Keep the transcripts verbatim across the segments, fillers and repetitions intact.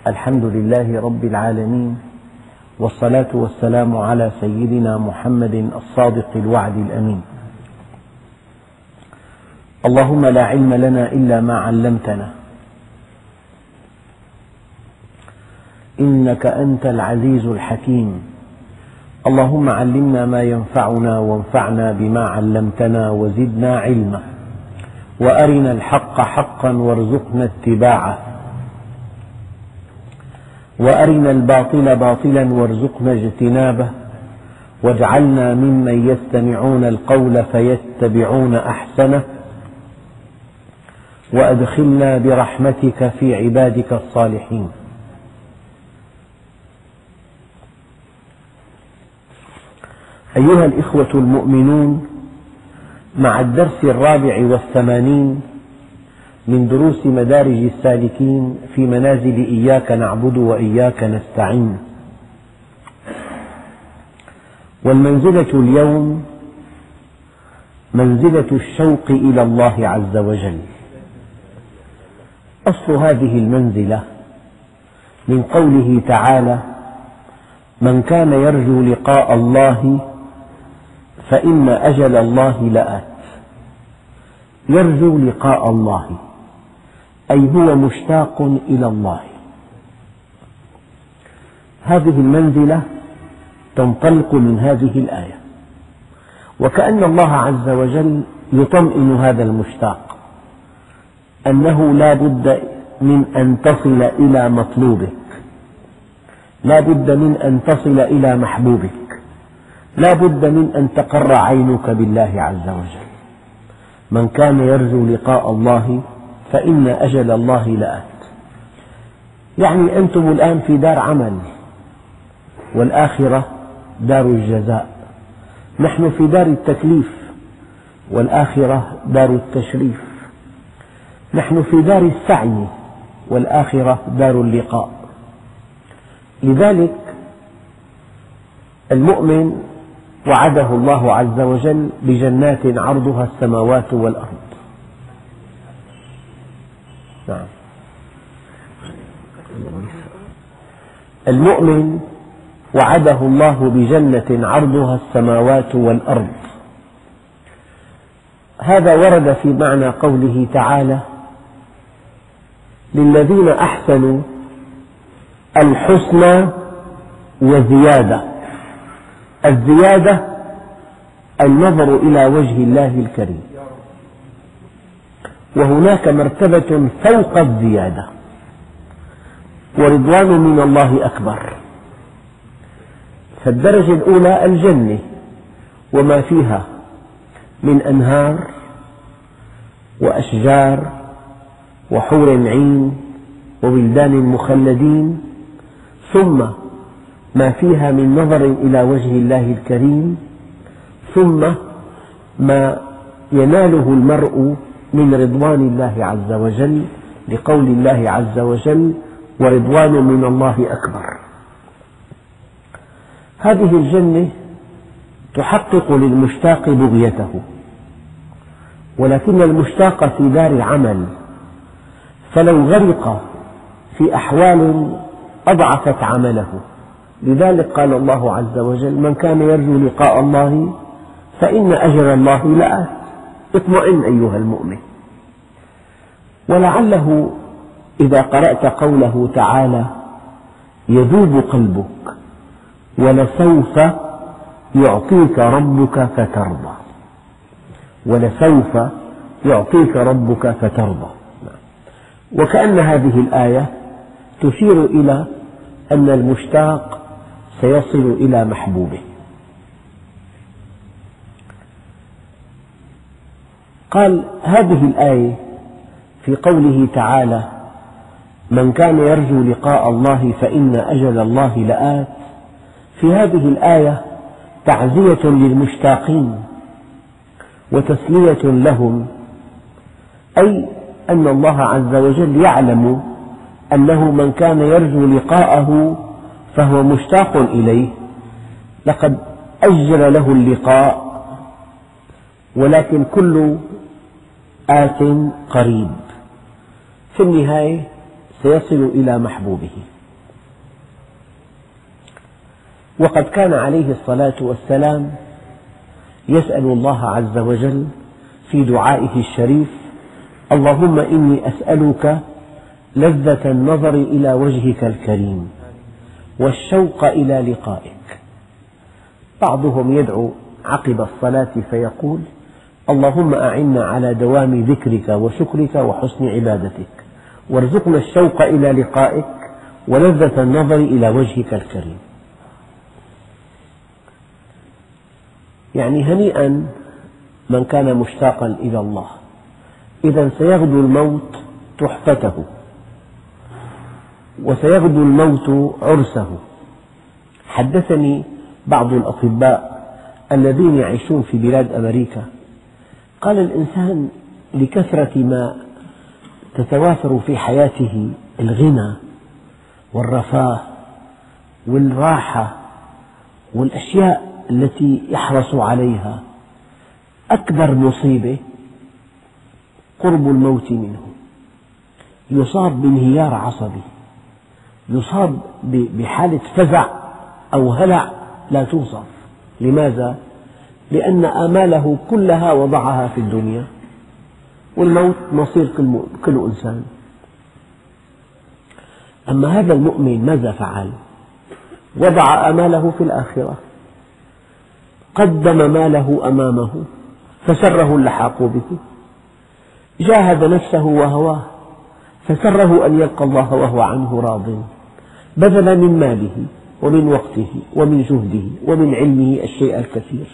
الحمد لله رب العالمين، والصلاة والسلام على سيدنا محمد الصادق الوعد الأمين. اللهم لا علم لنا إلا ما علمتنا، إنك أنت العزيز الحكيم. اللهم علمنا ما ينفعنا وانفعنا بما علمتنا وزدنا علما، وأرنا الحق حقا وارزقنا اتباعه، وأرنا الباطل باطلا وارزقنا اجتنابه، واجعلنا ممن يستمعون القول فيتبعون أحسنه، وأدخلنا برحمتك في عبادك الصالحين. أيها الإخوة المؤمنون، مع الدرس الرابع والثمانين من دروس مدارج السالكين في منازل إياك نعبد وإياك نستعين، والمنزلة اليوم منزلة الشوق إلى الله عز وجل. أصل هذه المنزلة من قوله تعالى: من كان يرجو لقاء الله فإن أجل الله لآت. يرجو لقاء الله أي هو مشتاق إلى الله. هذه المنزلة تنطلق من هذه الآية، وكأن الله عز وجل يطمئن هذا المشتاق أنه لا بد من أن تصل إلى مطلوبك، لا بد من أن تصل إلى محبوبك، لا بد من أن تقر عينك بالله عز وجل. من كان يرجو لقاء الله فإن أجل الله لآت. يعني أنتم الآن في دار عمل، والآخرة دار الجزاء. نحن في دار التكليف، والآخرة دار التشريف. نحن في دار السعي، والآخرة دار اللقاء. لذلك المؤمن وعده الله عز وجل بجنات عرضها السماوات والأرض. نعم. المؤمن وعده الله بجنة عرضها السماوات والأرض. هذا ورد في معنى قوله تعالى: للذين أحسنوا الحسنى وزيادة. الزيادة النظر إلى وجه الله الكريم، وهناك مرتبة فوق الزيادة، ورضوان من الله أكبر. فالدرجة الأولى الجنة وما فيها من أنهار وأشجار وحور عين وولدان مخلدين، ثم ما فيها من نظر إلى وجه الله الكريم، ثم ما يناله المرء من رضوان الله عز وجل، لقول الله عز وجل: ورضوان من الله أكبر. هذه الجنة تحقق للمشتاق بغيته، ولكن المشتاق في دار عمل، فلو غرق في أحوال أضعفت عمله. لذلك قال الله عز وجل: من كان يرجو لقاء الله فإن أجل الله لآت. اطمئن أيها المؤمن. ولعله إذا قرأت قوله تعالى: يذوب قلبك ولسوف يعطيك ربك فترضى. ولسوف يعطيك ربك فترضى. وكأن هذه الآية تشير إلى أن المشتاق سيصل إلى محبوبه. قال هذه الآية في قوله تعالى: من كان يرجو لقاء الله فإن أجل الله لآت. في هذه الآية تعزية للمشتاقين وتسلية لهم، أي أن الله عز وجل يعلم أنه من كان يرجو لقاءه فهو مشتاق إليه، لقد أجل له اللقاء، ولكن كل آت قريب. في النهاية سيصل إلى محبوبه. وقد كان عليه الصلاة والسلام يسأل الله عز وجل في دعائه الشريف: اللهم إني أسألك لذة النظر إلى وجهك الكريم والشوق إلى لقائك. بعضهم يدعو عقب الصلاة فيقول: اللهم أعنا على دوام ذكرك وشكرك وحسن عبادتك، وارزقنا الشوق إلى لقائك ولذة النظر إلى وجهك الكريم. يعني هنيئا من كان مشتاقا إلى الله، إذا سيغدو الموت تحفته، وسيغدو الموت عرسه. حدثني بعض الأطباء الذين يعيشون في بلاد أمريكا، قال الإنسان لكثرة ما تتوافر في حياته الغنى والرفاه والراحة والأشياء التي يحرص عليها، أكبر مصيبة قرب الموت منه. يصاب بانهيار عصبي، يصاب بحالة فزع أو هلع لا توصف. لماذا؟ لأن آماله كلها وضعها في الدنيا، والموت مصير كل إنسان. أما هذا المؤمن ماذا فعل؟ وضع آماله في الآخرة، قدم ماله أمامه فسره اللحاق به، جاهد نفسه وهواه فسره أن يلقى الله وهو عنه راض، بذل من ماله ومن وقته ومن جهده ومن علمه الشيء الكثير.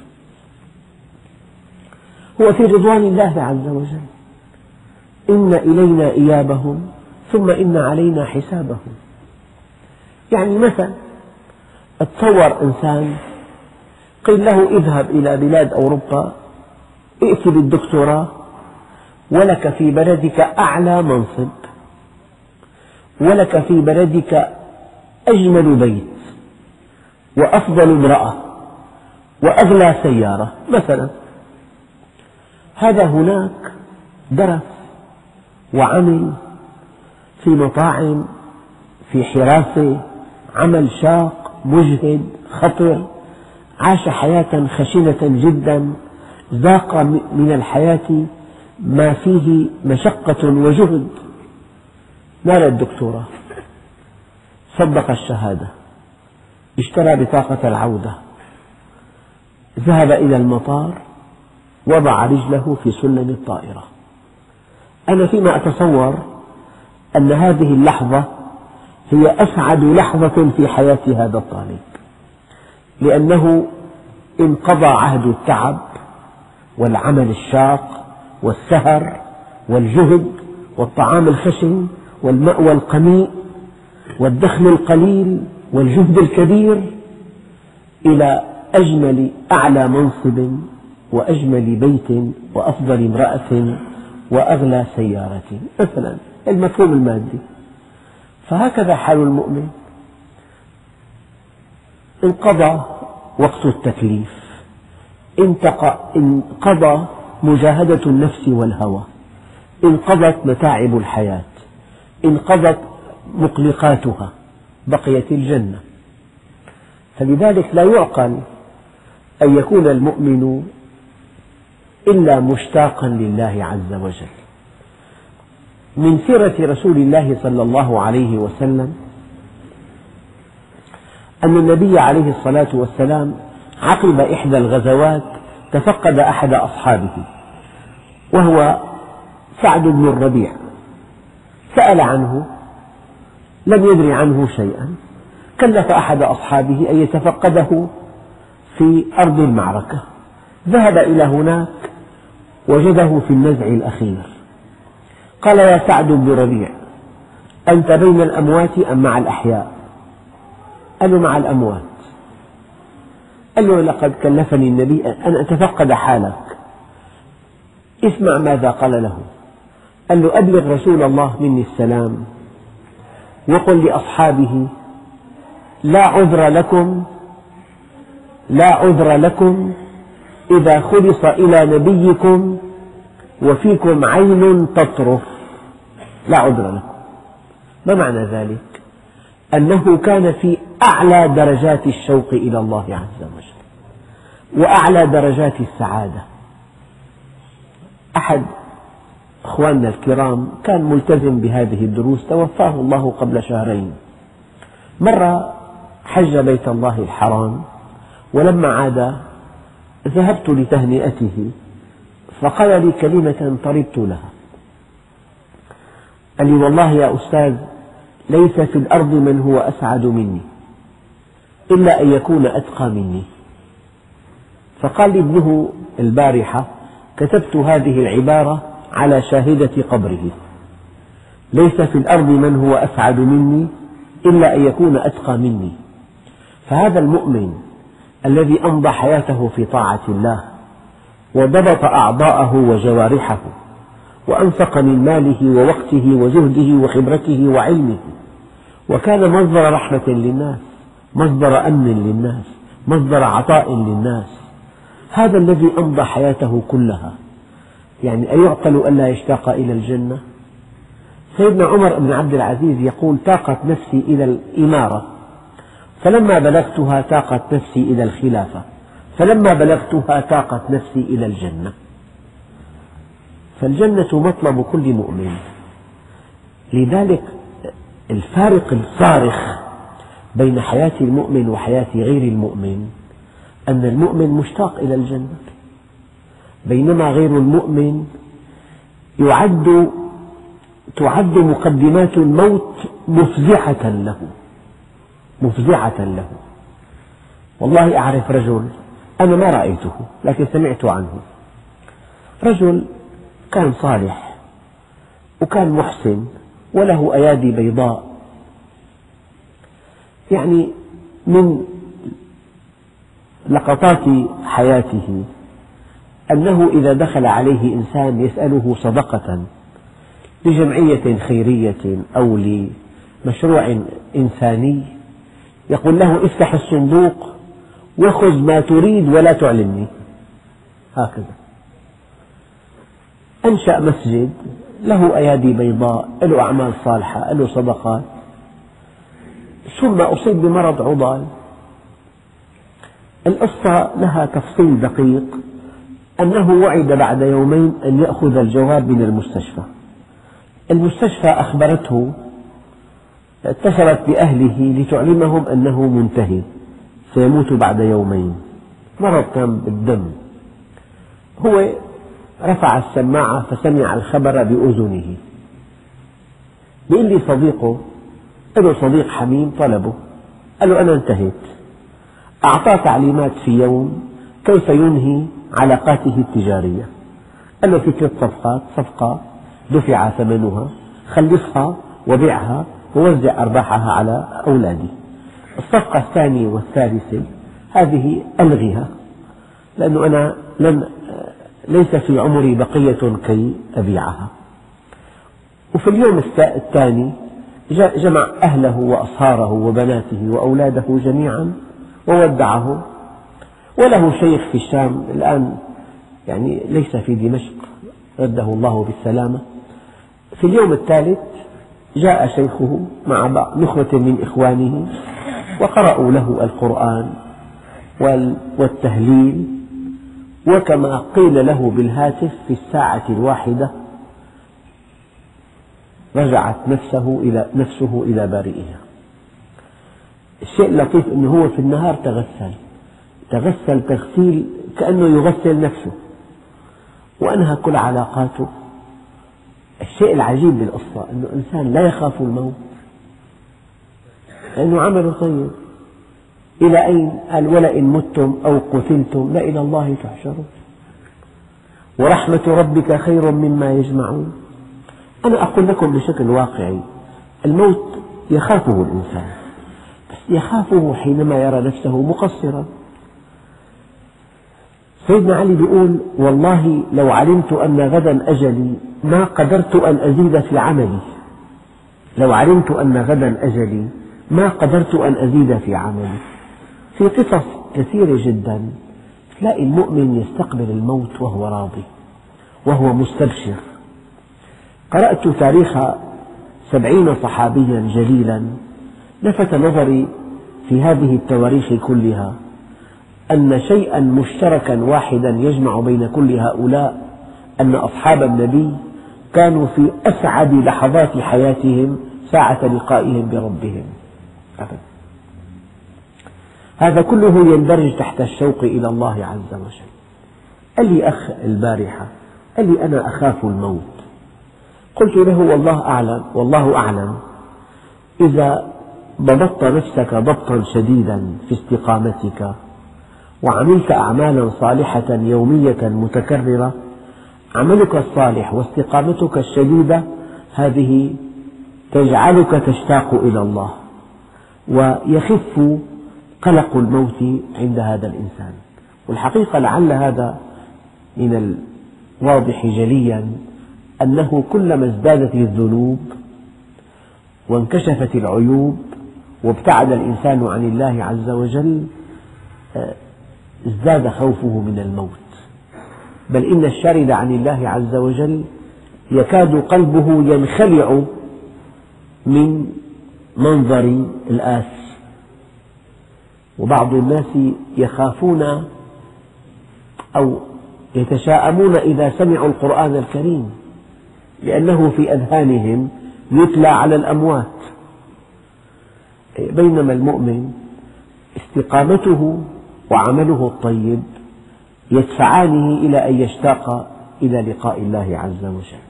هو في رضوان الله عز وجل. إن إلينا إيابهم ثم إن علينا حسابهم. يعني مثلا تصور إنسان قيل له اذهب إلى بلاد أوروبا ائت بالدكتوراه ولك في بلدك أعلى منصب، ولك في بلدك أجمل بيت وأفضل امرأة وأغلى سيارة مثلا. هذا هناك درس وعمل في مطاعم، في حراسة، عمل شاق مجهد خطر، عاش حياة خشنة جدا، ذاق من الحياة ما فيه مشقة وجهد. نال الدكتوراه، صدق الشهادة، اشترى بطاقة العودة، ذهب إلى المطار، وضع رجله في سلم الطائرة. أنا فيما أتصور أن هذه اللحظة هي أسعد لحظة في حياة هذا الطالب، لأنه انقضى عهد التعب والعمل الشاق والسهر والجهد والطعام الخشن والمأوى القميء والدخل القليل والجهد الكبير، إلى أجمل أعلى منصب وأجمل بيت وأفضل امرأة وأغلى سيارة مثلا، المفهوم المادي. فهكذا حال المؤمن. انقضى وقت التكليف، انقضى مجاهدة النفس والهوى، انقضت متاعب الحياة، انقضت مقلقاتها، بقيت الجنة. فلذلك لا يعقل أن يكون المؤمن إلا مشتاقا لله عز وجل. من سيرة رسول الله صلى الله عليه وسلم أن النبي عليه الصلاة والسلام عقب إحدى الغزوات تفقد أحد أصحابه وهو سعد بن الربيع، سأل عنه، لم يدر عنه شيئا، كلف أحد أصحابه أن يتفقده في أرض المعركة. ذهب إلى هناك وجده في النزع الأخير، قال: يا سعد بن ربيع، أنت بين الأموات أم مع الأحياء؟ قال له: مع الأموات. قال له: لقد كلفني النبي أن أتفقد حالك. اسمع ماذا قال له. قال له: أبلغ رسول الله مني السلام وقل لأصحابه: لا عذر لكم لا عذر لكم إذا خلص إلى نبيكم وفيكم عين تطرف. لا عذر لكم، ما معنى ذلك؟ أنه كان في أعلى درجات الشوق إلى الله عز وجل وأعلى درجات السعادة. أحد أخواننا الكرام كان ملتزم بهذه الدروس، توفاه الله قبل شهرين. مرة حج بيت الله الحرام، ولما عاد ذهبت لتهنئته، فقال لي كلمة طربت لها. قال لي: والله يا أستاذ، ليس في الأرض من هو أسعد مني إلا أن يكون أتقى مني. فقال لي ابنه البارحة: كتبت هذه العبارة على شاهدة قبره: ليس في الأرض من هو أسعد مني إلا أن يكون أتقى مني. فهذا المؤمن الذي أمضى حياته في طاعة الله وضبط أعضاءه وجوارحه وأنفق من ماله ووقته وجهده وخبرته وعلمه، وكان مصدر رحمة للناس، مصدر أمن للناس، مصدر عطاء للناس، هذا الذي أمضى حياته كلها، يعني أيعقل ألا يشتاق إلى الجنة؟ سيدنا عمر بن عبد العزيز يقول: تاقت نفسي إلى الإمارة، فلما بلغتها تاقت نفسي إلى الخلافة، فلما بلغتها تاقت نفسي إلى الجنة. فالجنة مطلب كل مؤمن. لذلك الفارق الصارخ بين حياة المؤمن وحياة غير المؤمن أن المؤمن مشتاق إلى الجنة، بينما غير المؤمن يعد تعد مقدمات الموت مفزعة له مفزعة له. والله أعرف رجل، أنا ما رأيته لكن سمعت عنه، رجل كان صالح وكان محسن وله أيادي بيضاء، يعني من لقطات حياته أنه إذا دخل عليه إنسان يسأله صدقة لجمعية خيرية أو لمشروع إنساني يقول له: افتح الصندوق وخذ ما تريد ولا تعلمني. هكذا. أنشأ مسجد، له أيادي بيضاء، له أعمال صالحة، له صدقات، ثم أصيب بمرض عضال. القصة لها تفصيل دقيق، أنه وعد بعد يومين أن يأخذ الجواب من المستشفى. المستشفى أخبرته، اتصلت بأهله لتعلمهم أنه منتهي، سيموت بعد يومين، مرض كان بالدم. هو رفع السماعة فسمع الخبر بأذنه. بيقول لي صديقه، له صديق حميم طلبه، قال له: أنا انتهيت. أعطاه تعليمات في يوم كيف ينهي علاقاته التجارية. قال له: في ثلاث صفقات: صفقة دفع ثمنها، خلصها وبيعها ووزع أرباحها على أولادي. الصفقة الثانية والثالثة هذه ألغها، لأنه أنا لن ليس في عمري بقية كي أبيعها. وفي اليوم الثاني جمع أهله وأصهاره وبناته وأولاده جميعا وودعه، وله شيخ في الشام الآن، يعني ليس في دمشق، رده الله بالسلامة. في اليوم الثالث جاء شيخه مع نخبة من إخوانه وقرأوا له القرآن والتهليل، وكما قيل له بالهاتف في الساعة الواحدة رجعت نفسه إلى, نفسه إلى بارئها. الشيء اللطيف أنه هو في النهار تغسل تغسل تغسيل كأنه يغسل نفسه وأنهى كل علاقاته. الشيء العجيب بالقصة أنه إنسان لا يخاف الموت لأنه عمله طيب. إلى أين؟ قال: ولئن متم أو قتلتم لإلى الله تحشرون ورحمة ربك خير مما يجمعون. أنا أقول لكم بشكل واقعي، الموت يخافه الإنسان، بس يخافه حينما يرى نفسه مقصرا. سيدنا علي يقول: والله لو علمت أن غدا أجلي ما قدرت أن أزيد في عملي. لو علمت أن غدا أجلي ما قدرت أن أزيد في عملي. في قصص كثيرة جدا تلاقي المؤمن يستقبل الموت وهو راضي وهو مستبشر. قرأت تاريخ سبعين صحابيا جليلا، لفت نظري في هذه التواريخ كلها أن شيئا مشتركا واحدا يجمع بين كل هؤلاء أن أصحاب النبي كانوا في أسعد لحظات حياتهم ساعة لقائهم بربهم. أبدا. هذا كله يندرج تحت الشوق إلى الله عز وجل. قال لي أخ البارحة، قال لي أنا أخاف الموت. قلت له والله أعلم والله أعلم إذا ضبطت نفسك ضبطا شديدا في استقامتك وعملت أعمالا صالحة يومية متكررة، عملك الصالح واستقامتك الشديدة هذه تجعلك تشتاق إلى الله، ويخف قلق الموت عند هذا الإنسان. والحقيقة لعل هذا من الواضح جليا أنه كلما ازدادت الذنوب وانكشفت العيوب وابتعد الإنسان عن الله عز وجل ازداد خوفه من الموت. بل إن الشارد عن الله عز وجل يكاد قلبه ينخلع من منظر الآس. وبعض الناس يخافون أو يتشاءمون إذا سمعوا القرآن الكريم لأنه في أذهانهم يتلى على الأموات، بينما المؤمن استقامته وعمله الطيب يدفعانه إلى أن يشتاق إلى لقاء الله عز وجل.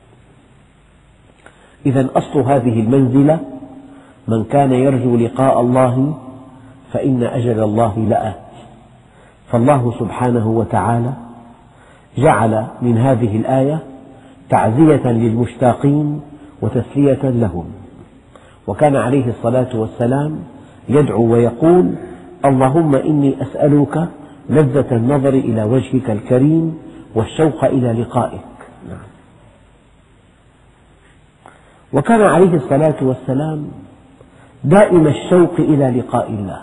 إذا أصل هذه المنزلة من كان يرجو لقاء الله فإن أجل الله لآت. فالله سبحانه وتعالى جعل من هذه الآية تعزية للمشتاقين وتسلية لهم. وكان عليه الصلاة والسلام يدعو ويقول: اللهم إني أسألك لذة النظر إلى وجهك الكريم والشوق إلى لقائك. وكان عليه الصلاة والسلام دائم الشوق إلى لقاء الله،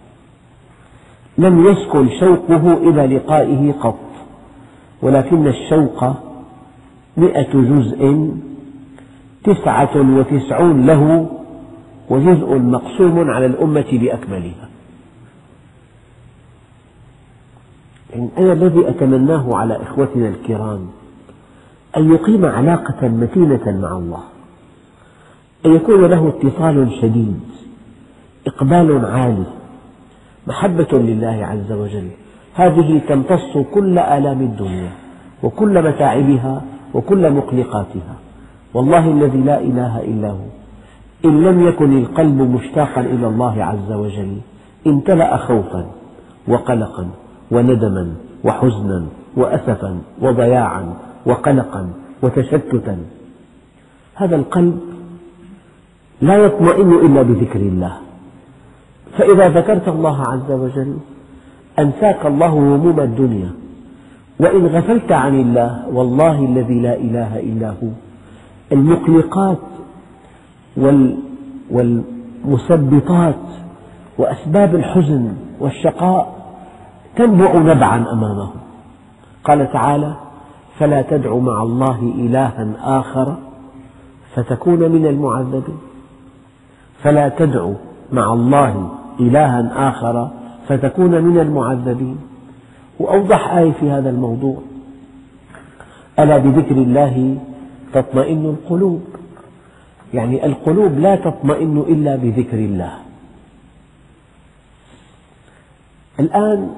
لم يسكن شوقه إلى لقائه قط، ولكن الشوق مئة جزء تسعة وتسعون له وجزء مقسوم على الأمة بأكملها. يعني أنا الذي أتمناه على إخوتنا الكرام أن يقيم علاقة متينة مع الله، أن يكون له اتصال شديد، إقبال عالي، محبة لله عز وجل. هذه تمتص كل آلام الدنيا وكل متاعبها وكل مقلقاتها. والله الذي لا إله إلا هو إن لم يكن القلب مشتاقا إلى الله عز وجل امتلأ خوفا وقلقا وندما وحزنا وأسفا وضياعا وقلقا وتشتتا. هذا القلب لا يطمئن إلا بذكر الله، فإذا ذكرت الله عز وجل أنساك الله هموم الدنيا. وإن غفلت عن الله والله الذي لا إله إلا هو المقلقات والمثبطات وأسباب الحزن والشقاء تنبع نبعا أمامه. قال تعالى: فلا تدع مع الله إلها آخر فتكون من المعذبين. فلا تدع مع الله إلها آخر فتكون من المعذبين. وأوضح آية في هذا الموضوع: ألا بذكر الله تطمئن القلوب. يعني القلوب لا تطمئن إلا بذكر الله. الآن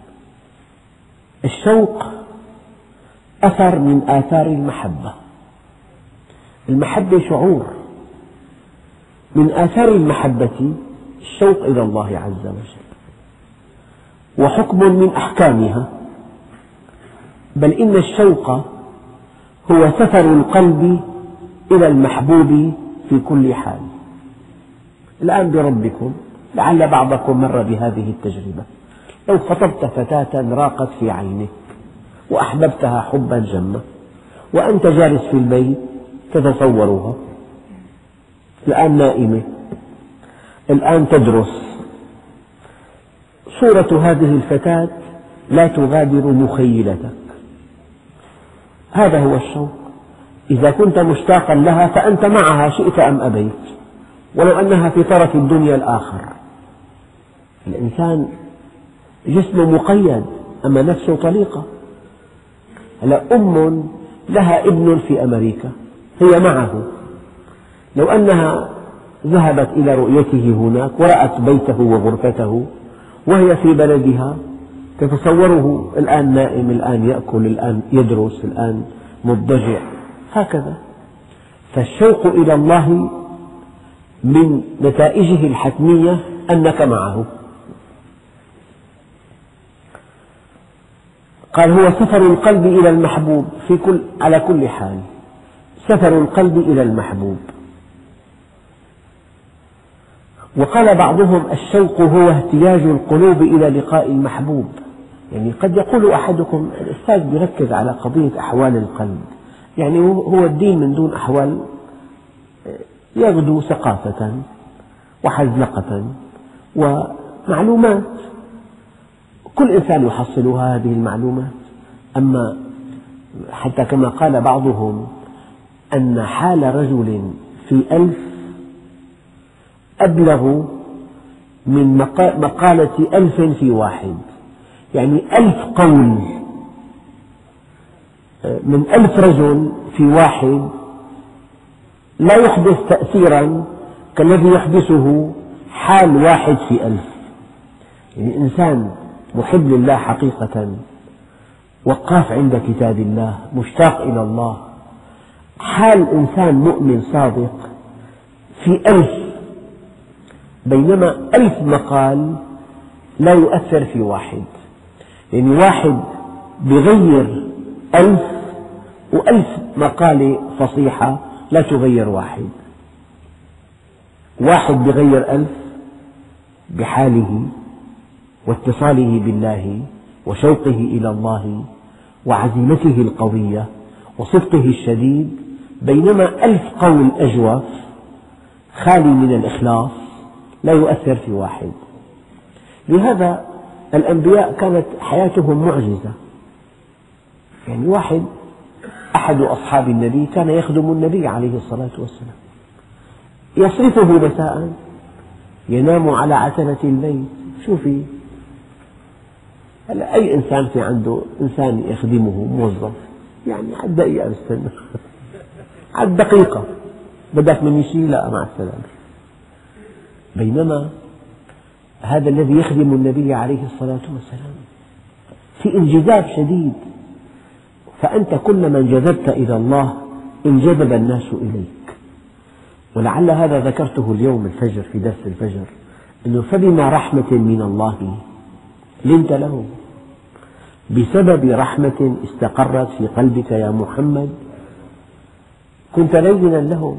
الشوق أثر من آثار المحبة. المحبة شعور، من آثار المحبة الشوق إلى الله عز وجل، وحكم من أحكامها. بل إن الشوق هو سفر القلب إلى المحبوب في كل حال. الآن بربكم لعل بعضكم مر بهذه التجربة: لو خطبت فتاة راقت في عينك وأحببتها حبا جما وأنت جالس في البيت تتصورها، الآن نائمة، الآن تدرس، صورة هذه الفتاة لا تغادر مخيلتك. هذا هو الشوق. إذا كنت مشتاقا لها فأنت معها شئت أم أبيت، ولو أنها في طرف الدنيا الآخر. الإنسان جسمه مقيد أما نفسه طليقة. هلا أم لها ابن في أمريكا هي معه، لو أنها ذهبت إلى رؤيته هناك ورأت بيته وغرفته وهي في بلدها تتصوره الآن نائم، الآن يأكل، الآن يدرس، الآن مضطجع، هكذا. فالشوق إلى الله من نتائجه الحتمية أنك معه. قال هو سفر القلب إلى المحبوب في كل على كل حال، سفر القلب إلى المحبوب. وقال بعضهم الشوق هو اهتياج القلوب إلى لقاء المحبوب. يعني قد يقول أحدكم الأستاذ يركز على قضية أحوال القلب، يعني هو الدين من دون أحوال يغدو ثقافة وحزلقة ومعلومات، كل إنسان يحصلها هذه المعلومات. أما حتى كما قال بعضهم أن حال رجل في ألف أبلغ من مقالة ألف في واحد، يعني ألف قول من ألف رجل في واحد لا يحدث تأثيرا كالذي يحدثه حال واحد في ألف. يعني إنسان محب لله حقيقة، وقاف عند كتاب الله، مشتاق إلى الله، حال إنسان مؤمن صادق في ألف، بينما ألف مقال لا يؤثر في واحد. يعني واحد بغير ألف، وألف مقالة فصيحة لا تغير واحد. واحد بغير ألف بحاله واتصاله بالله وشوقه إلى الله وعزيمته القوية وصدقه الشديد، بينما ألف قول أجوف خالي من الإخلاص لا يؤثر في واحد. لهذا الأنبياء كانت حياتهم معجزة. يعني واحد أحد أصحاب النبي كان يخدم النبي عليه الصلاة والسلام، يصرفه مساء، ينام على عتبة البيت. شوفي هلا أي إنسان في عنده إنسان يخدمه موظف، يعني على الدقيقة بستنى على الدقيقة، بدك مني شيء؟ لا مع السلامة. بينما هذا الذي يخدم النبي عليه الصلاة والسلام في انجذاب شديد، فأنت كلما انجذبت إلى الله انجذب الناس إليك. ولعل هذا ذكرته اليوم الفجر في درس الفجر، أنه فبما رحمة من الله لنت لهم، بسبب رحمة استقرت في قلبك يا محمد كنت لينا لهم.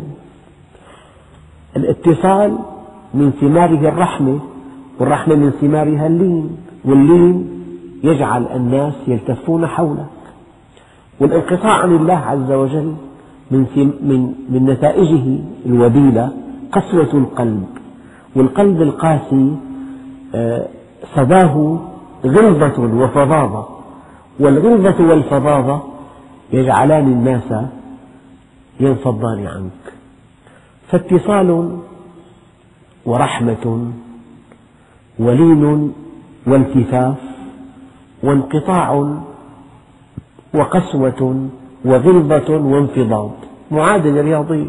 الاتصال من ثماره الرحمة، والرحمة من ثمارها اللين، واللين يجعل الناس يلتفون حولك. والانقطاع عن الله عز وجل من, من, من نتائجه الوبيلة قسوة القلب، والقلب القاسي صداه غلظة وفظاظة، والغلظة والفظاظة يجعلان الناس ينفضان عنك. فاتصال ورحمة ولين والتفاف، وانقطاع وقسوة وغلظة وانفضاض، معادلة رياضية.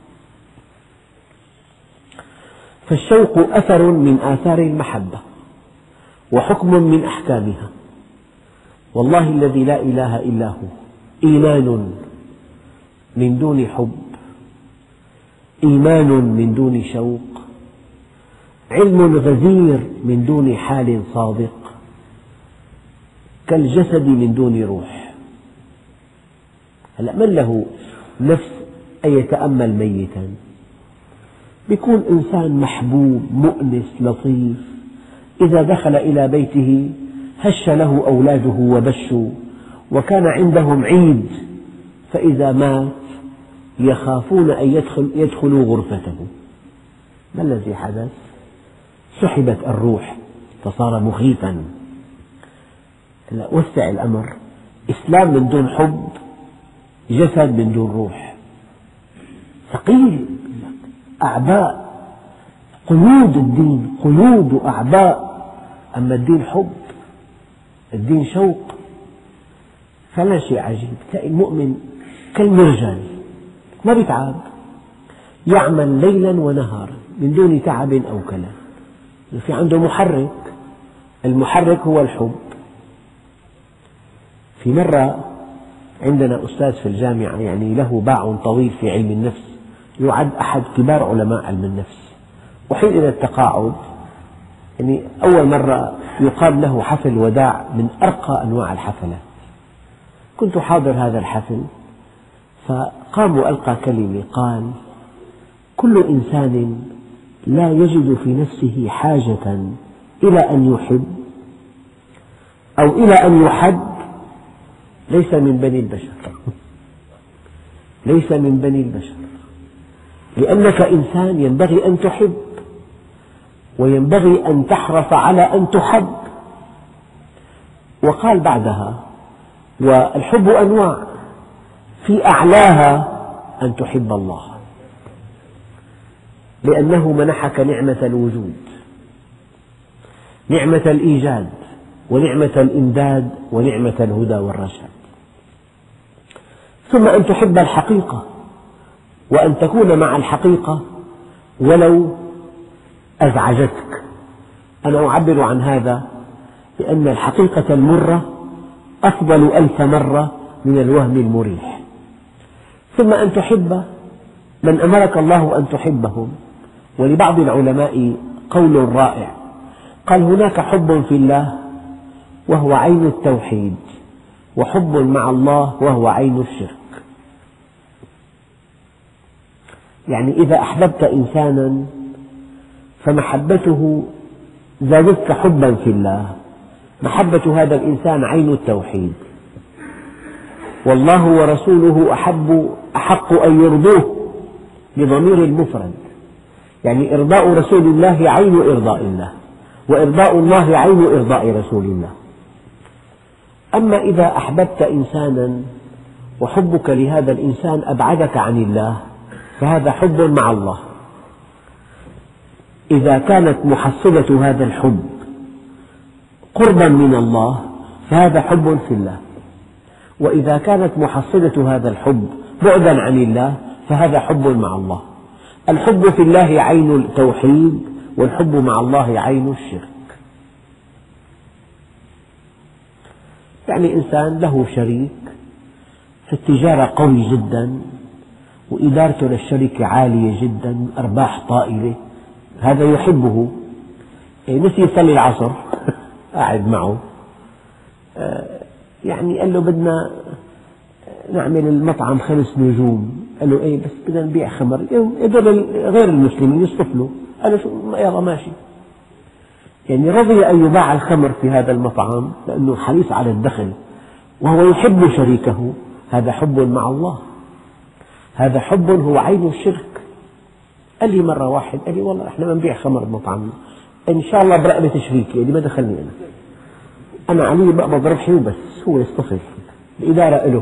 فالشوق أثر من آثار المحبة وحكم من أحكامها. والله الذي لا إله إلا هو، إيمان من دون حب، إيمان من دون شوق، علم غزير من دون حال صادق، كالجسد من دون روح. هلأ من له نفس أن يتأمل ميتا؟ بيكون إنسان محبوب مؤنس لطيف، إذا دخل إلى بيته هش له أولاده وبشوا، وكان عندهم عيد، فإذا مات يخافون أن يدخل يدخلوا غرفته. ما الذي حدث؟ سحبت الروح فصار مخيفا. وسع الأمر، إسلام من دون حب جسد من دون روح، ثقيل، أعباء، قيود الدين، قيود وأعباء. أما الدين حب، الدين شوق، فلا شيء عجيب. تلاقي المؤمن كالمرجل ما بيتعب، يعمل ليلا ونهارا من دون تعب أو كلام. في عنده محرك، المحرك هو الحب. في مرة عندنا أستاذ في الجامعة يعني له باع طويل في علم النفس، يعد أحد كبار علماء علم النفس، وحين إلى التقاعد يعني أول مرة يقام له حفل وداع من أرقى أنواع الحفلات. كنت حاضر هذا الحفل، فقام وألقى كلمة، قال: كل إنسان لا يجد في نفسه حاجة إلى أن يحب أو إلى أن يحب ليس من بني البشر، ليس من بني البشر، لأنك إنسان ينبغي أن تحب، وينبغي أن تحرص على أن تحب. وقال بعدها: والحب أنواع، في أعلاها أن تحب الله، لأنه منحك نعمة الوجود، نعمة الإيجاد، ونعمة الإمداد، ونعمة الهدى والرشاد. ثم أن تحب الحقيقة، وأن تكون مع الحقيقة ولو أزعجتك. أنا أعبر عن هذا بأن الحقيقة المرة أفضل ألف مرة من الوهم المريح. ثم أن تحب من أمرك الله أن تحبهم. ولبعض العلماء قول رائع، قال: هناك حب في الله وهو عين التوحيد، وحب مع الله وهو عين الشرك. يعني إذا أحببت إنسانا فمحبته زادتك حبا في الله، محبة هذا الإنسان عين التوحيد، والله ورسوله أحب أحق أن يرضوه بضمير المفرد، يعني إرضاء رسول الله عين إرضاء الله، وإرضاء الله عين إرضاء رسول الله. أما إذا أحببت إنسانا وحبك لهذا الإنسان أبعدك عن الله فهذا حب مع الله. إذا كانت محصلة هذا الحب قربا من الله فهذا حب في الله، وإذا كانت محصلة هذا الحب بعدا عن الله فهذا حب مع الله. الحب في الله عين التوحيد، والحب مع الله عين الشرك. يعني إنسان له شريك في التجارة قوي جدا، وإدارته للشركة عالية جدا، أرباح طائلة، هذا يحبه، نسي يصلي العصر قاعد معه، يعني قال له: بدنا نعمل المطعم خمس نجوم. قال له: إيه بس بدنا نبيع خمر. هذول غير المسلمين يصرف له. قال له: شو يلا ماشي. يعني رضي أن يباع الخمر في هذا المطعم لأنه حريص على الدخل، وهو يحب شريكه. هذا حب مع الله، هذا حب هو عين الشرك. قال لي مرة واحد، قال لي: والله إحنا بنبيع خمر بمطعمنا، إن شاء الله برقبة شريكي، اللي ما دخلني أنا، أنا علي بقبض ربحي وبس، هو يصطفل، الإدارة إله.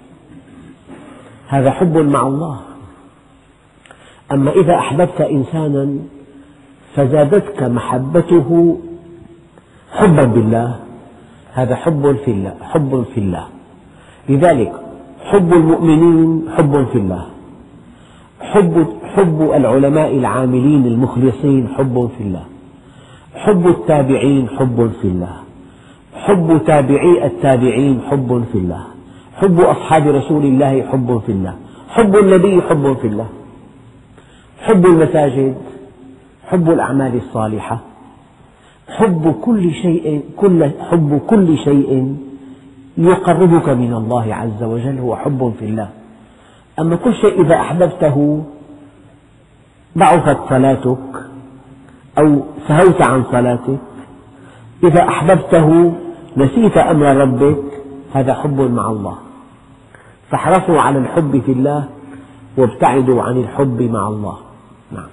هذا حب مع الله. أما إذا أحببت إنسانا فزادتك محبته حبا بالله، هذا حب في الله، حب في الله. لذلك حب المؤمنين حب في الله، حب, حب العلماء العاملين المخلصين حب في الله، حب التابعين حب في الله، حب تابعي التابعين حب في الله، حب أصحاب رسول الله حب في الله، حب النبي حب في الله، حب المساجد، حب الأعمال الصالحة، حب كل شيء، كل حب كل شيء يقربك من الله عز وجل هو حب في الله. أما كل شيء إذا أحببته ضعفت صلاتك أو سهوت عن صلاتك، إذا أحببته نسيت أمر ربك، هذا حب مع الله. فاحرصوا على الحب في الله وابتعدوا عن الحب مع الله. نعم.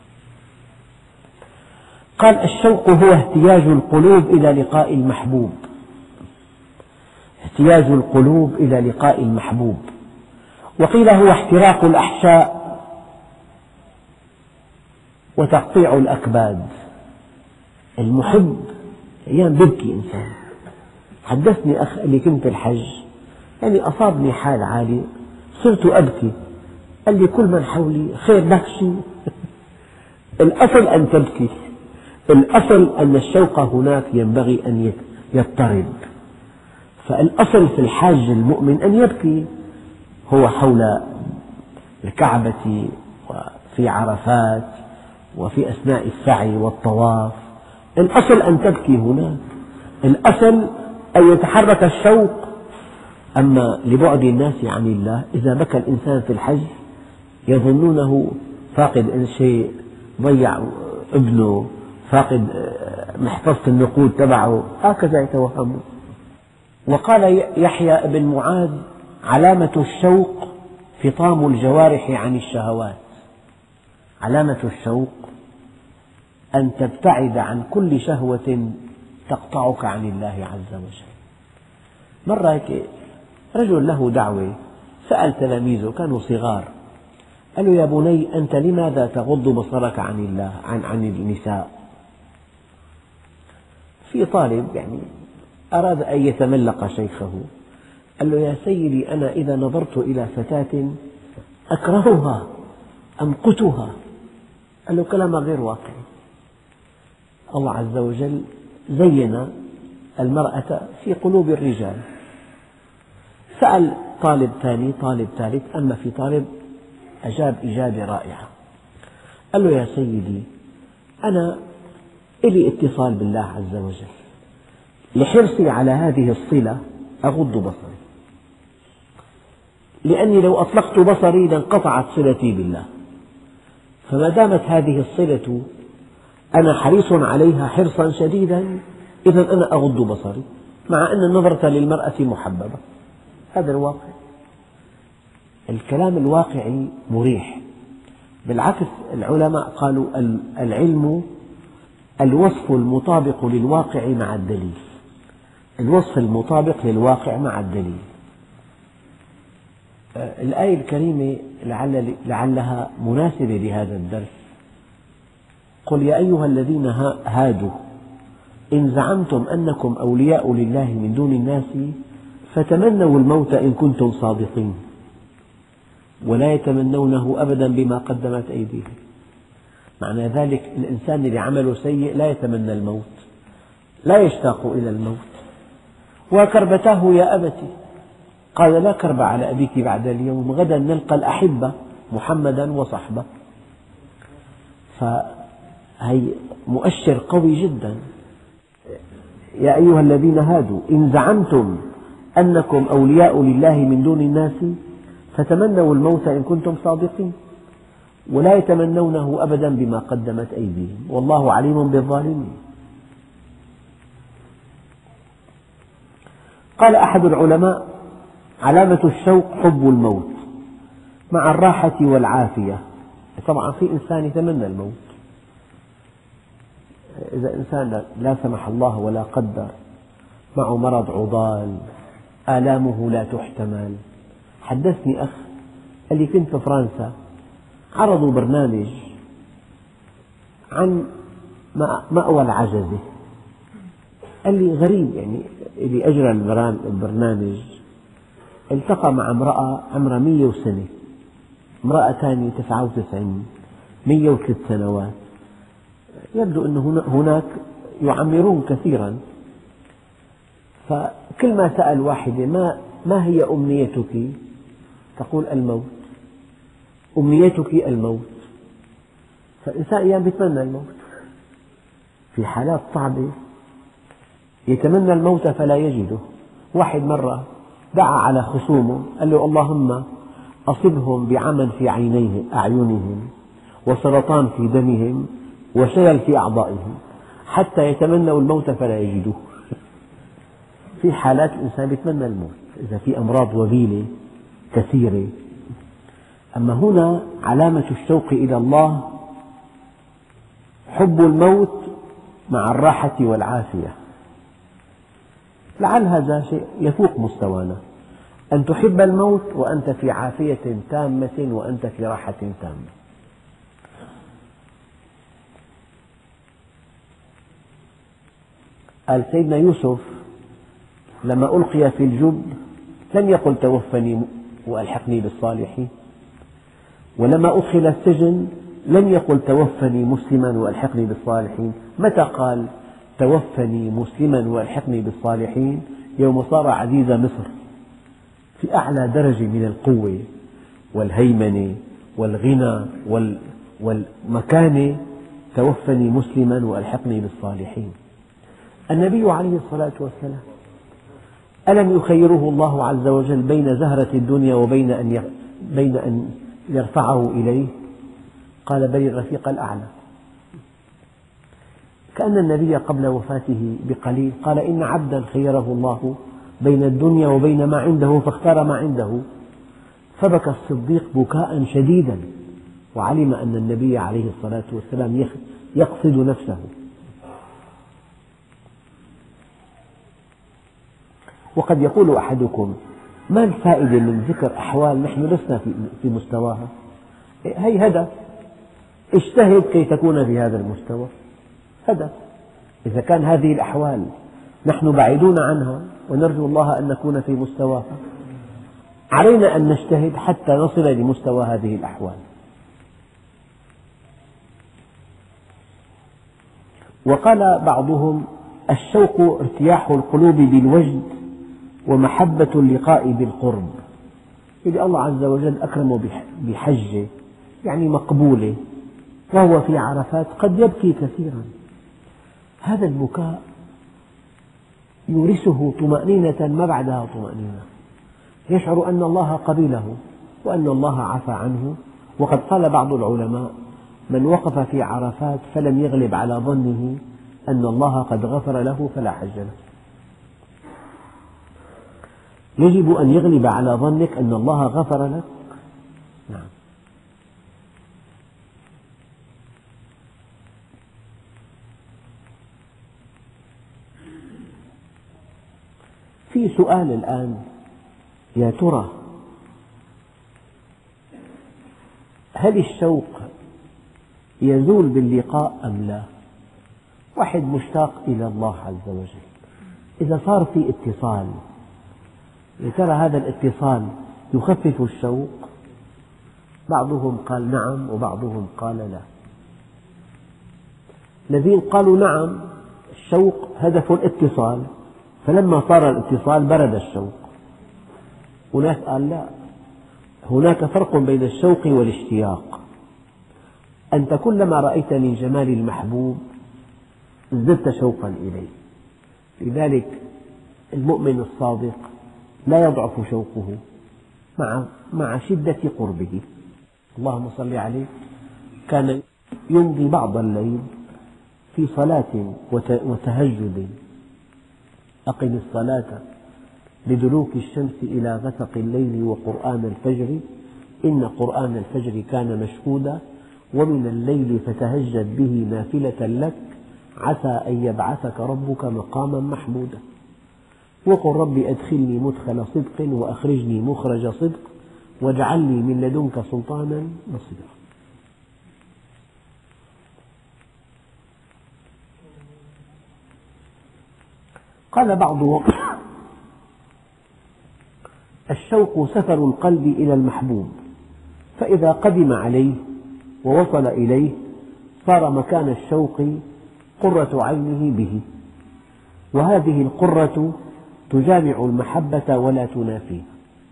قال: الشوق هو اهتياج القلوب إلى لقاء المحبوب، اهتياج القلوب إلى لقاء المحبوب. وقيل هو احتراق الأحشاء وتقطيع الأكباد. المحب أحيانا بيبكي إنسان. حدثني أخ اللي كنت الحج، يعني أصابني حال عالي صرت أبكي، قال لي كل من حولي خير بكشي. الأصل أن تبكي، الأصل أن الشوق هناك ينبغي أن يضطرب، فالأصل في الحاج المؤمن أن يبكي. هو حول الكعبة وفي عرفات وفي أثناء السعي والطواف، الأصل أن تبكي هناك، الأصل أن يتحرك الشوق. أما لبعد الناس عن الله، إذا بكى الإنسان في الحج يظنونه فاقد شيء، ضيع ابنه، فاقد محفظة النقود تبعه، هكذا يتوهمون. وقال يحيى بن معاذ: علامة الشوق فطام الجوارح عن الشهوات. علامة الشوق أن تبتعد عن كل شهوة تقطعك عن الله عز وجل. مرة هيك رجل له دعوة، سأل تلاميذه كانوا صغار، قال له: يا بني، أنت لماذا تغض بصرك عن الله عن عن النساء؟ في طالب يعني أراد أن يتملق شيخه، قال له: يا سيدي، أنا إذا نظرت إلى فتاة أكرهها أمقتها. قال له: كلام غير واقعي. الله عز وجل زين المرأة في قلوب الرجال. سأل طالب ثاني، طالب ثالث، أما في طالب أجاب إجابة رائعة، قال له: يا سيدي، أنا إلي اتصال بالله عز وجل، لحرصي على هذه الصلة أغض بصري، لأني لو أطلقت بصري لانقطعت صلتي بالله، فما دامت هذه الصلة أنا حريص عليها حرصا شديدا، إذا أنا أغض بصري، مع أن النظرة للمرأة محببة. هذا الواقع. الكلام الواقعي مريح. بالعكس، العلماء قالوا: العلم الوصف المطابق للواقع مع الدليل. الوصف المطابق للواقع مع الدليل. الآية الكريمة لعل لعلها مناسبة لهذا الدرس. قل يا أيها الذين هادوا إن زعمتم أنكم أولياء لله من دون الناس فتمنوا الموت إن كنتم صادقين ولا يتمنونه أبدا بما قدمت أيديهم. معنى ذلك الإنسان اللي عمله سيء لا يتمنى الموت، لا يشتاق إلى الموت. وكربتاه يا أبتي، قال: لا كرب على أبيك بعد اليوم، غدا نلقى الأحبة محمدا وصحبه. فهي مؤشر قوي جدا. يا أيها الذين هادوا إن زعمتم أنكم أولياء لله من دون الناس فتمنوا الموت إن كنتم صادقين ولا يتمنونه أبدا بما قدمت أيديهم والله عليم بالظالمين. قال أحد العلماء: علامة الشوق حب الموت مع الراحة والعافية. طبعا في إنسان يتمنى الموت، إذا إنسان لا سمح الله ولا قدر معه مرض عضال، آلامه لا تحتمل. حدثني أخ قال لي: كنت في فرنسا، عرضوا برنامج عن مأوى العجزة. قال لي: غريب، يعني اللي أجرى البرنامج التقى مع امرأة عمرها مئة وسنة، امرأة ثانية تسعة وتسعين، مئة وثلاث سنوات. يبدو أن هناك يعمرون كثيرا. فكل ما سأل واحدة: ما, ما هي أمنيتك؟ تقول: الموت. أمنيتك الموت. فالإنسان أيام يتمنى الموت، في حالات صعبة يتمنى الموت فلا يجده. واحد مرة دعا على خصومه، قال له: اللهم أصبهم بعمى في عينيه أعينهم وسرطان في دمهم وشلل في أعضائهم حتى يتمنوا الموت فلا يجدوه. في حالات الإنسان يتمنى الموت إذا في أمراض وبيلة كثيرة. أما هنا علامة الشوق إلى الله حب الموت مع الراحة والعافية. لعل هذا شيء يفوق مستوانا. أن تحب الموت وأنت في عافية تامة وأنت في راحة تامة. قال سيدنا يوسف لما ألقي في الجب لم يقل توفني وألحقني بالصالحين، ولما أدخل السجن لم يقل توفني مسلما وألحقني بالصالحين. متى قال توفني مسلما وألحقني بالصالحين؟ يوم صار عزيز مصر في أعلى درجة من القوة والهيمنة والغنى والمكانة، توفني مسلما وألحقني بالصالحين. النبي عليه الصلاة والسلام ألم يخيره الله عز وجل بين زهرة الدنيا وبين أن بين أن يرفعه إليه؟ قال بل الرفيق الأعلى. كأن النبي قبل وفاته بقليل قال إن عبدا خيره الله بين الدنيا وبين ما عنده فاختار ما عنده، فبكى الصديق بكاء شديدا وعلم أن النبي عليه الصلاة والسلام يقصد نفسه. وقد يقول أحدكم ما الفائدة من ذكر أحوال نحن لسنا في مستواها؟ هي هدف، اجتهد كي تكون في هذا المستوى، هدف. إذا كان هذه الأحوال نحن بعيدون عنها ونرجو الله أن نكون في مستواها، علينا أن نجتهد حتى نصل لمستوى هذه الأحوال. وقال بعضهم الشوق ارتياح القلوب بالوجد ومحبة اللقاء بالقرب. إذا الله عز وجل أكرمه بحجة يعني مقبولة وهو في عرفات قد يبكي كثيرا، هذا البكاء يورثه طمأنينة ما بعدها طمأنينة، يشعر أن الله قبله وأن الله عفى عنه. وقد قال بعض العلماء من وقف في عرفات فلم يغلب على ظنه أن الله قد غفر له فلا حج له. يجب أن يغلب على ظنك أن الله غفر لك. نعم. في سؤال الآن، يا ترى هل الشوق يزول باللقاء أم لا؟ واحد مشتاق إلى الله عز وجل، إذا صار في اتصال يا ترى هذا الاتصال يخفف الشوق؟ بعضهم قال نعم وبعضهم قال لا. الذين قالوا نعم الشوق هدف الاتصال، فلما صار الاتصال برد الشوق. وناس قال لا، هناك فرق بين الشوق والاشتياق. أنت كلما رأيت من جمال المحبوب ازددت شوقا إليه، لذلك المؤمن الصادق لا يضعف شوقه مع مع شدة قربه. اللهم صل عليه. كان يمضي بعض الليل في صلاة وتهجد. أقم الصلاة لدلوك الشمس إلى غسق الليل وقرآن الفجر إن قرآن الفجر كان مشهودا ومن الليل فتهجد به نافلة لك عسى أن يبعثك ربك مقاما محمودا وقل رب أدخلني مدخل صدق وأخرجني مخرج صدق واجعل لي من لدنك سلطانا نصيرا. قال بعضهم الشوق سفر القلب إلى المحبوب، فإذا قدم عليه ووصل إليه صار مكان الشوق قرة عينه به، وهذه القرة تجامع المحبة ولا تنافيها.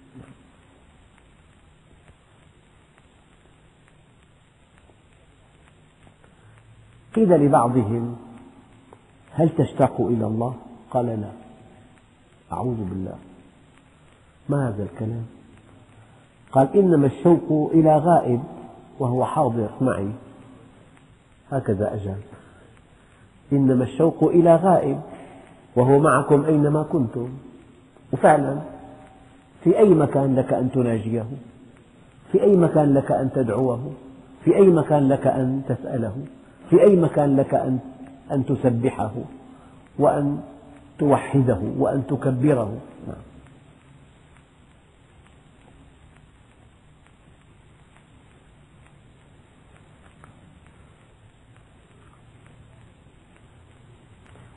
قيل لبعضهم هل تشتاق إلى الله؟ قال لا، أعوذ بالله، ما هذا الكلام؟ قال إنما الشوق إلى غائب وهو حاضر معي، هكذا أجاب، إنما الشوق إلى غائب وهو معكم أينما كنتم. وفعلا في أي مكان لك أن تناجيه، في أي مكان لك أن تدعوه، في أي مكان لك أن تسأله، في أي مكان لك أن أن تسبحه وأن توحده وأن تكبره.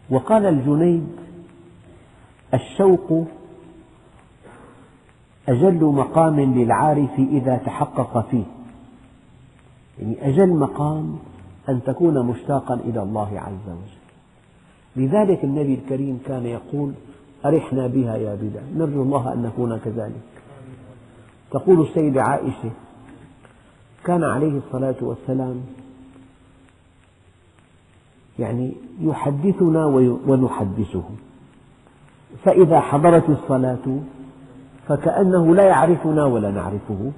وقال الجنيد: الشوق أجل مقام للعارف إذا تحقق فيه، يعني أجل مقام أن تكون مشتاقا إلى الله عز وجل. لذلك النبي الكريم كان يقول: أرحنا بها يا بلال، نرجو الله أن نكون كذلك. تقول السيدة عائشة: كان عليه الصلاة والسلام يعني يحدثنا ونحدثه، فإذا حضرت الصلاة فكأنه لا يعرفنا ولا نعرفه،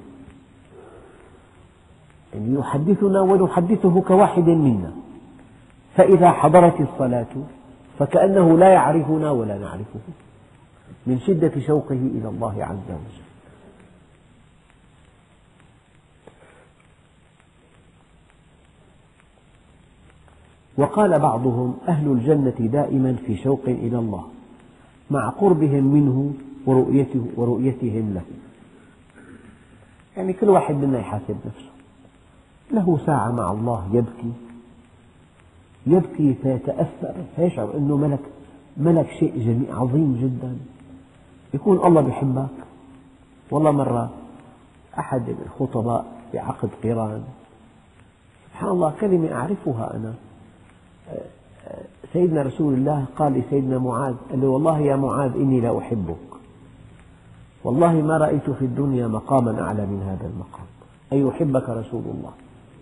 يعني يحدثنا ونحدثه كواحد منا، فإذا حضرت الصلاة فكأنه لا يعرفنا ولا نعرفه، من شدة شوقه إلى الله عز وجل. وقال بعضهم: أهل الجنة دائما في شوق إلى الله مع قربهم منه ورؤيته ورؤيتهم له. يعني كل واحد منا يحاسب نفسه، له ساعة مع الله يبكي يبكي فيتأثر، فيشعر أنه ملك ملك شيء جميل عظيم جدا، يكون الله بيحبك. والله مرة أحد الخطباء بعقد قران، سبحان الله، كلمة أعرفها أنا، سيدنا رسول الله قال لسيدنا معاذ: قال له: والله يا معاذ إني لا أحبك، والله ما رأيت في الدنيا مقاما أعلى من هذا المقام، أي يحبك رسول الله.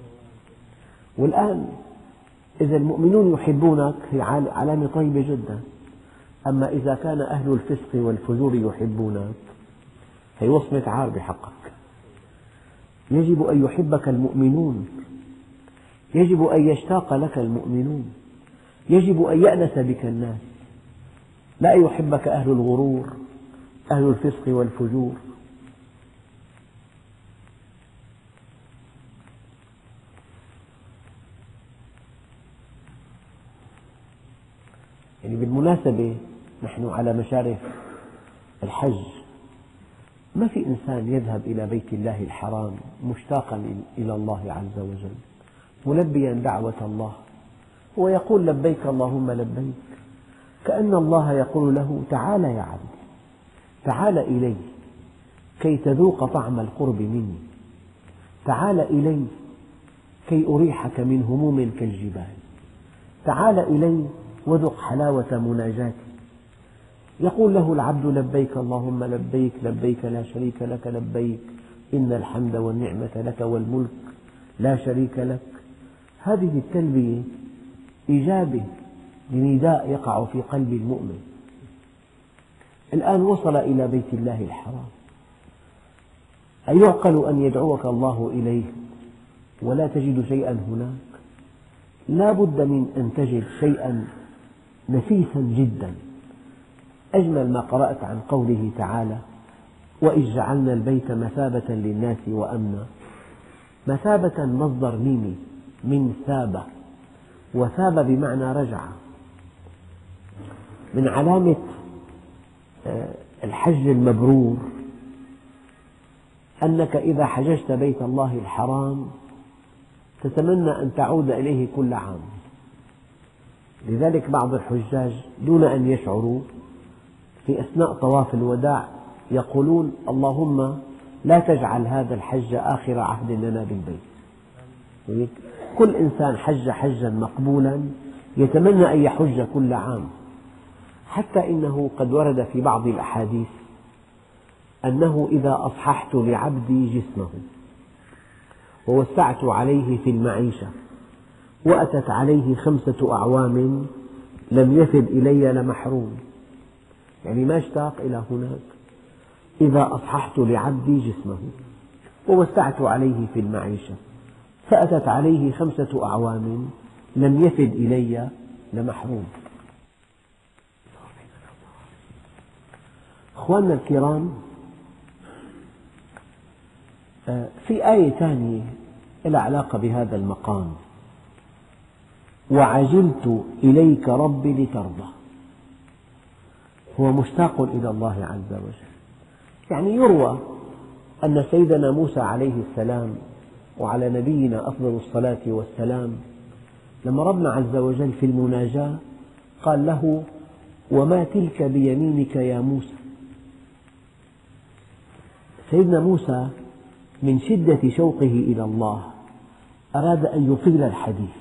والآن إذا المؤمنون يحبونك هي علامة طيبة جدا، أما إذا كان أهل الفسق والفجور يحبونك هي وصمة عار بحقك. يجب أن يحبك المؤمنون، يجب أن يشتاق لك المؤمنون، يجب أن يأنس بك الناس، لا أن يحبك أهل الغرور، أهل الفسق والفجور. يعني بالمناسبة نحن على مشارف الحج، ما في إنسان يذهب إلى بيت الله الحرام مشتاقا إلى الله عز وجل ملبيا دعوة الله، هو يقول: لبيك اللهم لبيك، كأن الله يقول له: تعال يا عبدي، تعال إلي كي تذوق طعم القرب مني، تعال إلي كي أريحك من هموم كالجبال، تعال إلي وذق حلاوة مناجاتي. يقول له العبد: لبيك اللهم لبيك، لبيك لا شريك لك لبيك، إن الحمد والنعمة لك والملك لا شريك لك. هذه التلبية إجابة لنداء يقع في قلب المؤمن. الآن وصل إلى بيت الله الحرام، أيعقل أن يدعوك الله إليه ولا تجد شيئا هناك؟ لا بد من أن تجد شيئا نفيسا جدا. أجمل ما قرأت عن قوله تعالى: وإذ جعلنا البيت مثابة للناس وأمنا. مثابة مصدر ميمي من ثابة، وثاب بمعنى رجع. من علامة الحج المبرور أنك إذا حججت بيت الله الحرام تتمنى أن تعود إليه كل عام. لذلك بعض الحجاج دون أن يشعروا في أثناء طواف الوداع يقولون: اللهم لا تجعل هذا الحج آخر عهد لنا بالبيت. كل إنسان حج حجا مقبولا يتمنى أن يحج كل عام، حتى إنه قد ورد في بعض الأحاديث أنه إذا أصححت لعبدي جسمه ووسعت عليه في المعيشة وأتت عليه خمسة أعوام لم يفد إلي لمحروم، يعني ما اشتاق إلى هناك. إذا أصححت لعبدي جسمه ووسعت عليه في المعيشة فأتت عليه خمسة أعوام لم يفد إلي لمحروم. أخواننا الكرام، في آية ثانية لها علاقة بهذا المقام: وعجلت إليك ربي لترضى. هو مشتاق إلى الله عز وجل. يعني يروى أن سيدنا موسى عليه السلام وعلى نبينا أفضل الصلاة والسلام لما ربنا عز وجل في المناجاة قال له: وما تلك بيمينك يا موسى؟ سيدنا موسى من شدة شوقه إلى الله أراد أن يطيل الحديث،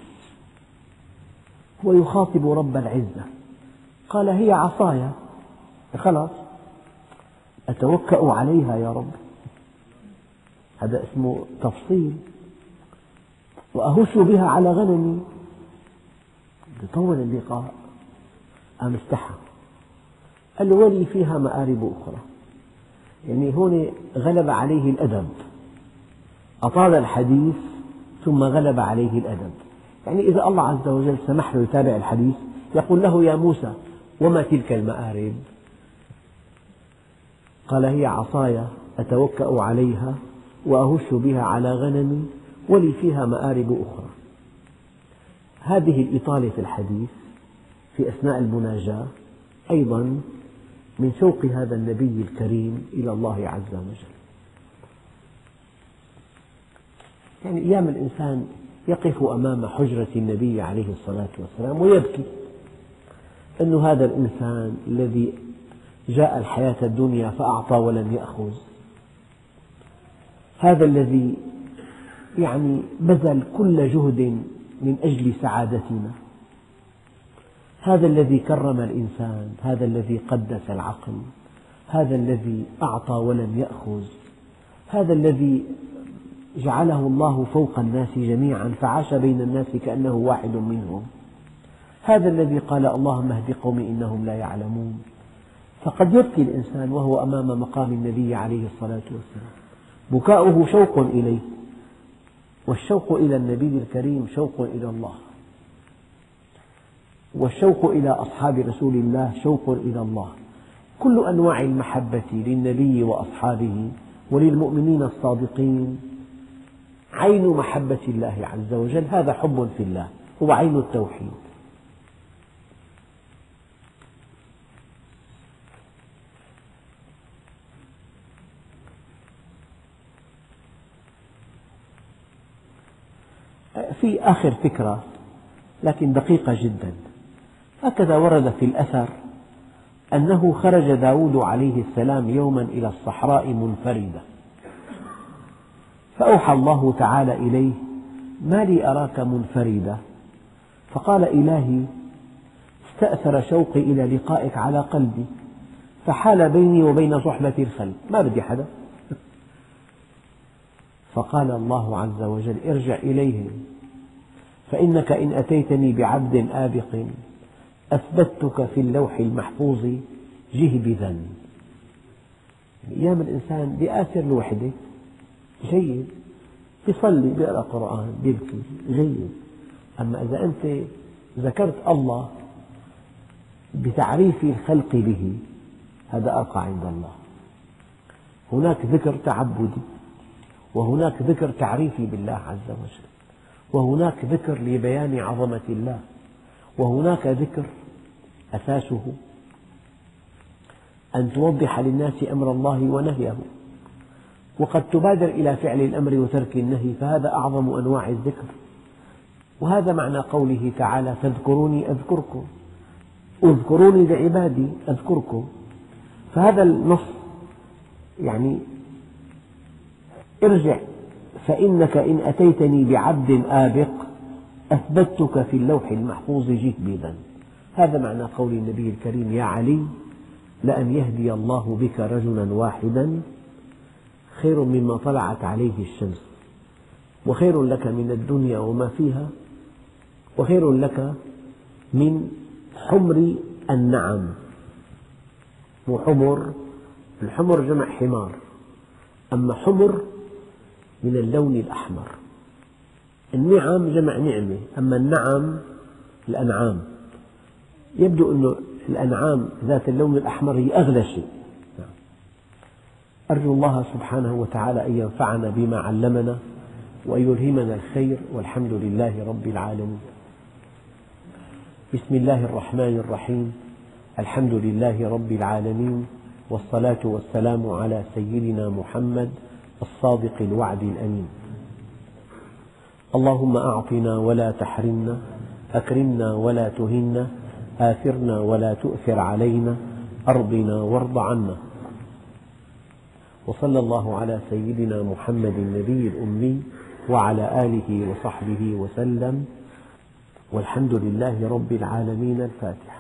هو يخاطب رب العزة، قال: هي عصاي، خلاص، أتوكأ عليها يا رب، هذا اسمه تفصيل، وأهش بها على غنمي. طول اللقاء، قام استحى، قال له: ولي فيها مآرب أخرى. يعني هون غلب عليه الأدب، أطال الحديث ثم غلب عليه الأدب. يعني إذا الله عز وجل سمح له يتابع الحديث يقول له: يا موسى، وما تلك المآرب؟ قال: هي عصاي أتوكأ عليها وأهش بها على غنمي ولي فيها مآرب أخرى. هذه الإطالة في الحديث في أثناء المناجاة أيضا من شوق هذا النبي الكريم إلى الله عز وجل. يعني أيام الإنسان يقف أمام حجرة النبي عليه الصلاة والسلام ويبكي أن هذا الإنسان الذي جاء الحياة الدنيا فأعطى ولم يأخذ، هذا الذي يعني بذل كل جهد من أجل سعادتنا، هذا الذي كرم الإنسان، هذا الذي قدس العقل، هذا الذي أعطى ولم يأخذ، هذا الذي جعله الله فوق الناس جميعا فعاش بين الناس كأنه واحد منهم، هذا الذي قال: اللهم اهد قومي إنهم لا يعلمون. فقد يبكي الإنسان وهو أمام مقام النبي عليه الصلاة والسلام، بكاؤه شوق إليه، والشوق إلى النبي الكريم شوق إلى الله، والشوق إلى أصحاب رسول الله شوق إلى الله. كل أنواع المحبة للنبي وأصحابه وللمؤمنين الصادقين عين محبة الله عز وجل، هذا حب في الله، هو عين التوحيد. في آخر فكرة لكن دقيقة جدا. هكذا ورد في الأثر أنه خرج داود عليه السلام يوما إلى الصحراء منفردا، فأوحى الله تعالى إليه: ما لي أراك منفردا؟ فقال: إلهي، استأثر شوقي إلى لقائك على قلبي، فحال بيني وبين صحبة الخلق، ما بدي حدا. فقال الله عز وجل: ارجع إليهم، فإنك إن أتيتني بعبد آبق أثبتك في اللوح المحفوظ جهبذا. أيام الإنسان بيآثر الوحدة، جيد، بيصلي، بيقرأ قرآن، بيبكي، جيد. أما إذا أنت ذكرت الله بتعريف الخلق به، هذا أرقى عند الله. هناك ذكر تعبدي، وهناك ذكر تعريفي بالله عز وجل، وهناك ذكر لبيان عظمة الله، وهناك ذكر أساسه أن توضح للناس أمر الله ونهيه، وقد تبادر إلى فعل الأمر وترك النهي، فهذا أعظم أنواع الذكر. وهذا معنى قوله تعالى: فاذكروني أذكركم، اذكروني لعبادي أذكركم. فهذا النص يعني ارجع، فإنك إن أتيتني بعبد آبق أثبتك في اللوح المحفوظ جهبذا. هذا معنى قول النبي الكريم: يا علي، لأن يهدي الله بك رجلا واحدا خير مما طلعت عليه الشمس، وخير لك من الدنيا وما فيها، وخير لك من حمر النعم. وحمر، الحمر جمع حمار، أما حمر من اللون الأحمر. النعم جمع نعمة، أما النعم الأنعام. يبدو أن الأنعام ذات اللون الأحمر هي أغلى شيء. أرجو الله سبحانه وتعالى أن ينفعنا بما علمنا وأن يلهمنا الخير، والحمد لله رب العالمين. بسم الله الرحمن الرحيم، الحمد لله رب العالمين، والصلاة والسلام على سيدنا محمد الصادق الوعد الأمين. اللهم أعطنا ولا تحرمنا، أكرمنا ولا تهنا، آثرنا ولا تؤثر علينا، أرضنا وارض عنا. وصلى الله على سيدنا محمد النبي الأمي وعلى آله وصحبه وسلم، والحمد لله رب العالمين. الفاتحة.